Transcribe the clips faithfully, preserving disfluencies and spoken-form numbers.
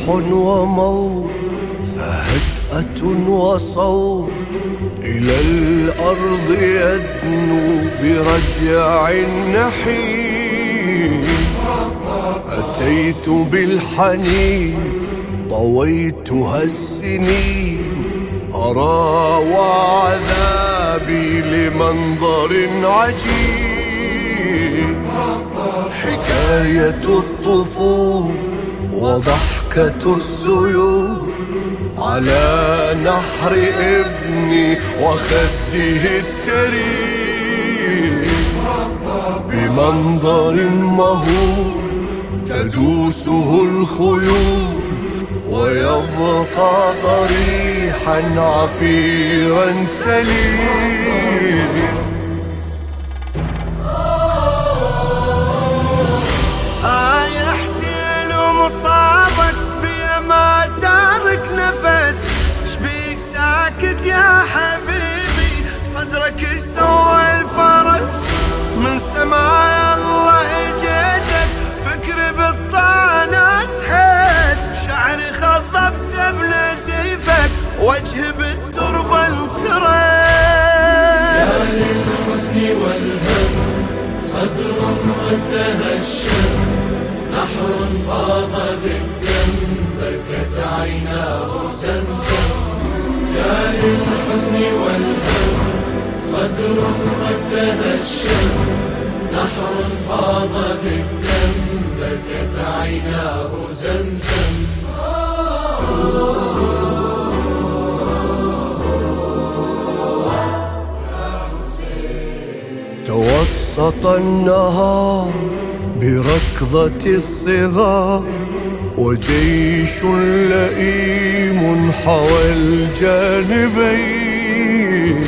وموت فهدأة وصوت إلى الأرض يدنو برجع النحيم. أتيت بالحنين طويتها السنين أرى وعذابي لمنظر عجيب. حكاية الطفول وضحكة السيوف على نحر ابني وخده التريب. بمنظر مهول تدوسه الخيول ويبقى طريحا عفيرا سليم. آه يا حسين ومصابك بيا ما تارك نفس، شبيك ساكت يا حبيبي بصدرك ايش سوى الفرس؟ من سماء الله اجيتك فكري بالطعنة تحس، شعري خضبت بنزيفك وجهي بالتربة انترس. يا للحزن والهم صدر قد تهشم، نحر فاض بالدم بكت عيناه زمزم. يا للحزن والهم صدر قد تهشم، نحر فاض بالدم بكت عيناه زمزم. توسط النهار بركضة الصغار وجيش لئيم حوى الجانبين.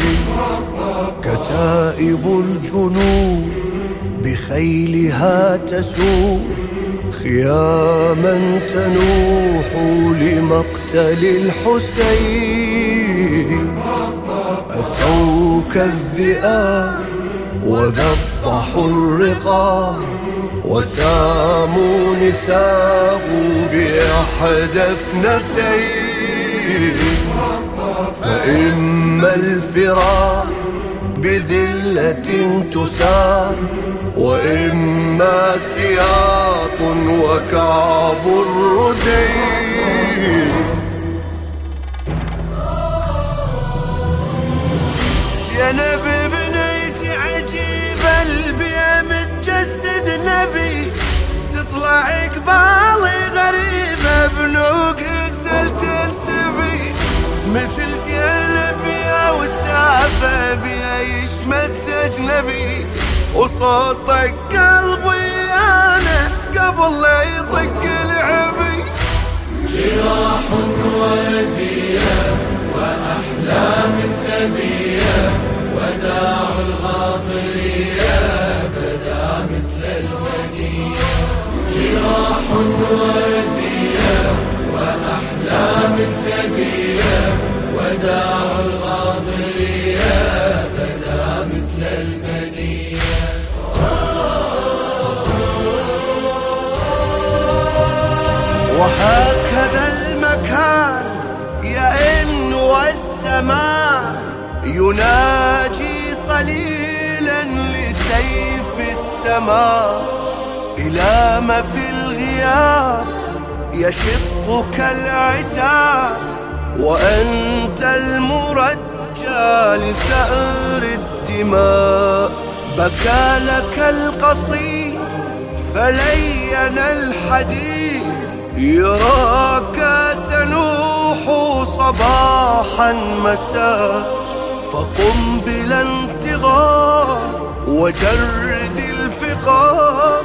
كتائب الجنود بخيلها تسوق خياما تنوح لمقتل الحسين. أتوك الذئاب وذبحوا الرقاب وساموا نساغوا بأحد اثنتين. فإما الفراق بذلة تسار وإما سياط وكعب الردين. زينب بنيتي عجيبة البيا متجسد نبي، تطلع قبالي غريبة بنوك سلت السبي. مثل زينب يا وسافة بيا يشمت أجنبي، وصوتك قلبي أنا قبل لا يطق العبي. جراح ورزية وأحلام سبية، وداع الغاطرية بدا مثل المنية. جراح ورزية وأحلام سبية، وداع الغاطرية بدا مثل المنية. وهكذا المكان يئن والسماء يناجي صليلا لسيف السماء. إلى ما في الغياب يشق كالعتاب، وأنت المرجى لثأر الدماء. بكى لك القصيد فلين الحديد، يراك تنوح صباحا مساء. فقم بلا انتظار وجرد الفقار،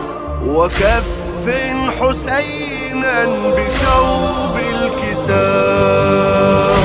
وكفن حسينا بثوب الكساء.